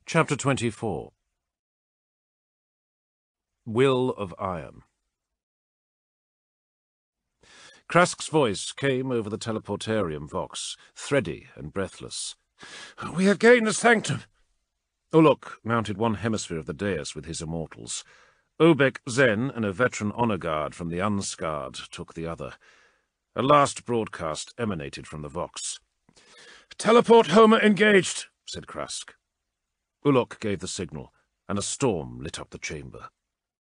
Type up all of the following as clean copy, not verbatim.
Chapter 24. Will of Iron. Krask's voice came over the teleportarium vox, thready and breathless. "We have gained the sanctum." Ulok mounted one hemisphere of the dais with his immortals. Obek Zen and a veteran honor guard from the Unscarred took the other. A last broadcast emanated from the vox. "Teleport Homer engaged," said Krask. Ulok gave the signal, and a storm lit up the chamber.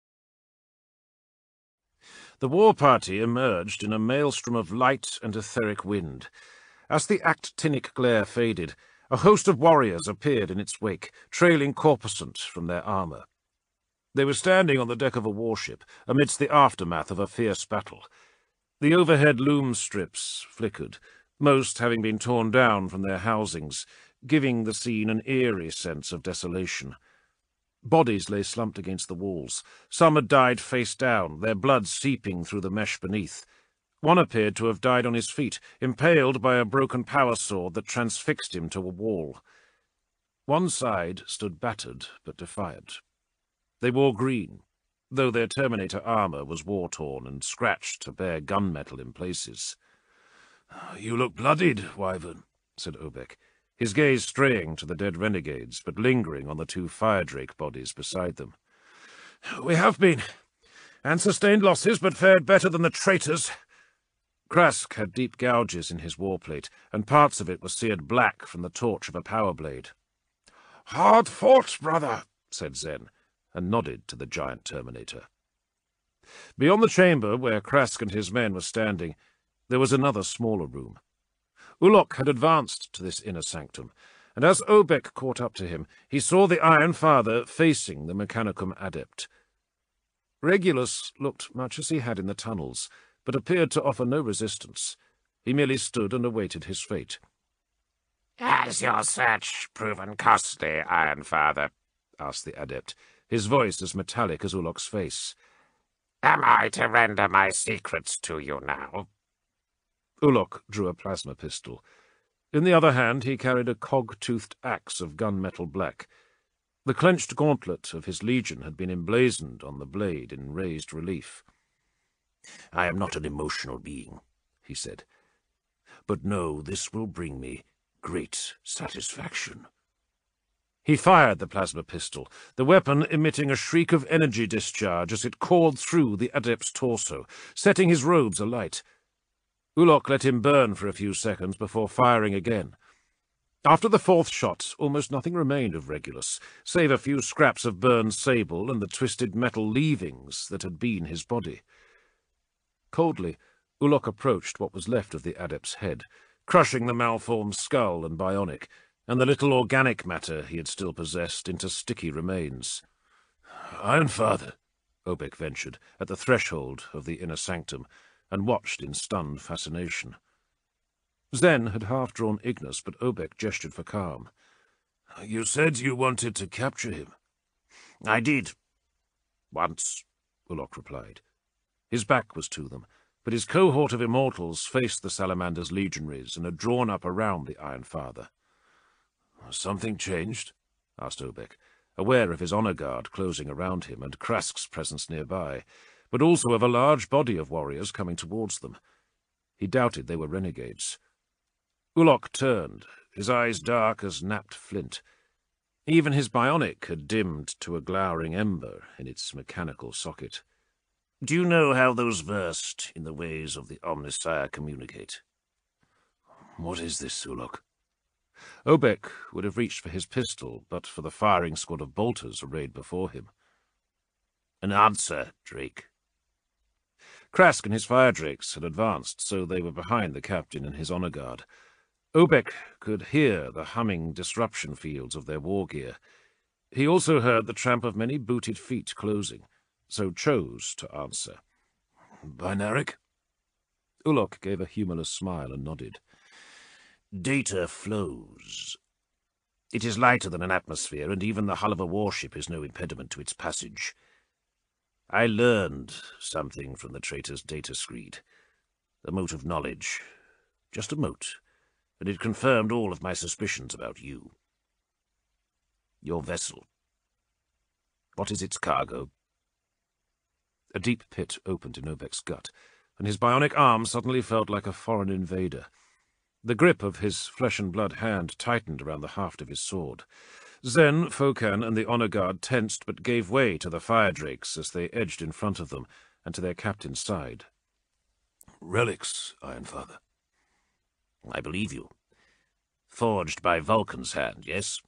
The war party emerged in a maelstrom of light and etheric wind. As the actinic glare faded, a host of warriors appeared in its wake, trailing corpuscent from their armor. They were standing on the deck of a warship, amidst the aftermath of a fierce battle. The overhead loom strips flickered, most having been torn down from their housings, giving the scene an eerie sense of desolation. Bodies lay slumped against the walls. Some had died face down, their blood seeping through the mesh beneath. One appeared to have died on his feet, impaled by a broken power sword that transfixed him to a wall. One side stood battered but defiant. They wore green, though their Terminator armor was war-torn and scratched to bare gunmetal in places. "You look bloodied, Wyvern," said Obek, his gaze straying to the dead renegades, but lingering on the two Firedrake bodies beside them. "We have been, and sustained losses, but fared better than the traitors." Krask had deep gouges in his warplate, and parts of it were seared black from the torch of a power blade. "Hard fought, brother," said Zen, and nodded to the giant Terminator. Beyond the chamber, where Krask and his men were standing, there was another smaller room. Ulok had advanced to this inner sanctum, and as Obek caught up to him, he saw the Iron Father facing the Mechanicum Adept. Regulus looked much as he had in the tunnels, but appeared to offer no resistance. He merely stood and awaited his fate. "Has your search proven costly, Iron Father?" asked the Adept, his voice as metallic as Ulok's face. "Am I to render my secrets to you now?" Ulok drew a plasma pistol. In the other hand he carried a cog-toothed axe of gunmetal black. The clenched gauntlet of his legion had been emblazoned on the blade in raised relief. "I am not an emotional being," he said, "but no, this will bring me great satisfaction." He fired the plasma pistol, the weapon emitting a shriek of energy discharge as it cored through the Adept's torso, setting his robes alight. Ulok let him burn for a few seconds before firing again. After the fourth shot, almost nothing remained of Regulus, save a few scraps of burned sable and the twisted metal leavings that had been his body. Coldly, Ulok approached what was left of the Adept's head, crushing the malformed skull and bionic, and the little organic matter he had still possessed into sticky remains. "Iron Father," Obek ventured, at the threshold of the inner sanctum, and watched in stunned fascination. Zen had half-drawn Ignis, but Obek gestured for calm. "You said you wanted to capture him." "I did. Once," Ulok replied. His back was to them, but his cohort of immortals faced the Salamander's legionaries and had drawn up around the Iron Father. "Something changed?" asked Obek, aware of his honor guard closing around him and Krask's presence nearby, but also of a large body of warriors coming towards them. He doubted they were renegades. Ulok turned, his eyes dark as napped flint. Even his bionic had dimmed to a glowering ember in its mechanical socket. "Do you know how those versed in the ways of the Omnissiah communicate?" "What is this, Ulok?" Obek would have reached for his pistol, but for the firing squad of bolters arrayed before him. "An answer, Drake." Krask and his Firedrakes had advanced, so they were behind the captain and his honor guard. Obek could hear the humming disruption fields of their war gear. He also heard the tramp of many booted feet closing, so chose to answer. "Binaric?" Ulok gave a humorless smile and nodded. "Data flows. It is lighter than an atmosphere, and even the hull of a warship is no impediment to its passage. I learned something from the traitor's data screed. A mote of knowledge. Just a mote. And it confirmed all of my suspicions about you. Your vessel. What is its cargo? A deep pit opened in Obek's gut, and his bionic arm suddenly felt like a foreign invader. The grip of his flesh-and-blood hand tightened around the haft of his sword. Zen, Fokan, and the honor guard tensed but gave way to the fire drakes as they edged in front of them and to their captain's side. Relics, Ironfather. I believe you. Forged by Vulcan's hand, yes?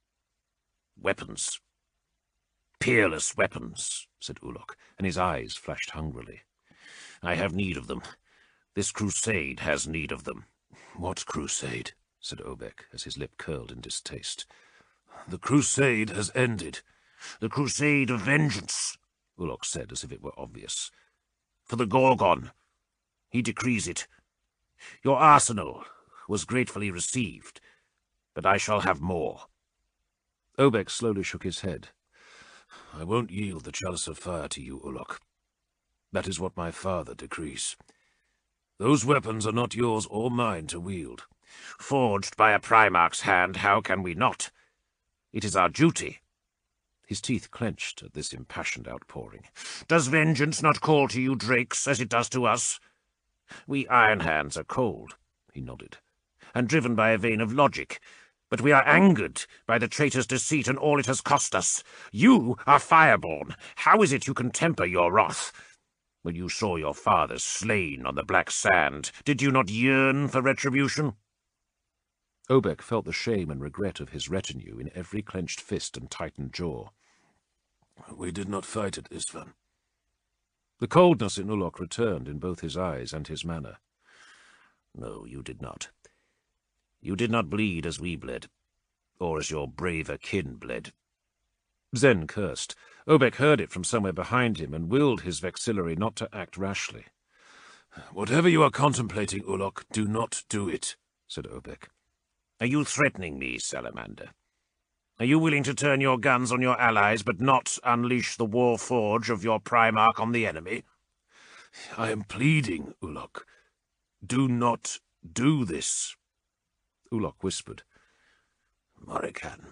Weapons. Peerless weapons, said Ulok, and his eyes flashed hungrily. I have need of them. This crusade has need of them. What crusade? Said Obek, as his lip curled in distaste. The crusade has ended. The crusade of vengeance, Ulok said, as if it were obvious. For the Gorgon. He decrees it. Your arsenal was gratefully received, but I shall have more. Obek slowly shook his head. I won't yield the Chalice of Fire to you, Ulok. That is what my father decrees. Those weapons are not yours or mine to wield. Forged by a Primarch's hand, how can we not? It is our duty. His teeth clenched at this impassioned outpouring. Does vengeance not call to you, Drakes, as it does to us? We Iron Hands are cold, he nodded, and driven by a vein of logic. But we are angered by the traitor's deceit and all it has cost us. You are Fireborn. How is it you can temper your wrath? When you saw your father slain on the black sand, did you not yearn for retribution? Obek felt the shame and regret of his retinue in every clenched fist and tightened jaw. We did not fight at Istvan. The coldness in Ulok returned in both his eyes and his manner. No, you did not. You did not bleed as we bled, or as your braver kin bled. Zen cursed. Obek heard it from somewhere behind him and willed his vexillary not to act rashly. Whatever you are contemplating, Ulok, do not do it, said Obek. Are you threatening me, Salamander? Are you willing to turn your guns on your allies, but not unleash the war forge of your Primarch on the enemy? I am pleading, Ulok. Do not do this. Ulok whispered. Morrigan,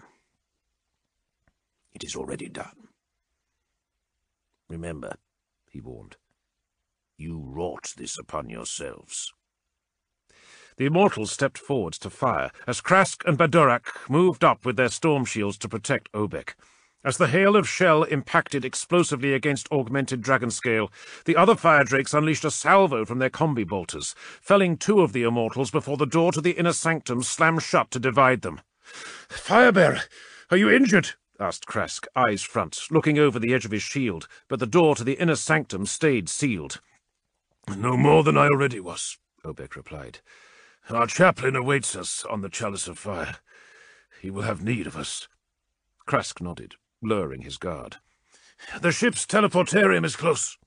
it is already done. Remember, he warned, you wrought this upon yourselves. The Immortals stepped forward to fire, as Krask and Badorak moved up with their storm shields to protect Obek. As the hail of shell impacted explosively against augmented Dragonscale, the other fire drakes unleashed a salvo from their combi bolters, felling 2 of the Immortals before the door to the inner sanctum slammed shut to divide them. "Firebearer, are you injured?" asked Krask, eyes front, looking over the edge of his shield, but the door to the inner sanctum stayed sealed. "No more than I already was," Obek replied. "Our chaplain awaits us on the Chalice of Fire. He will have need of us." Krask nodded, lowering his guard. "The ship's teleportarium is close."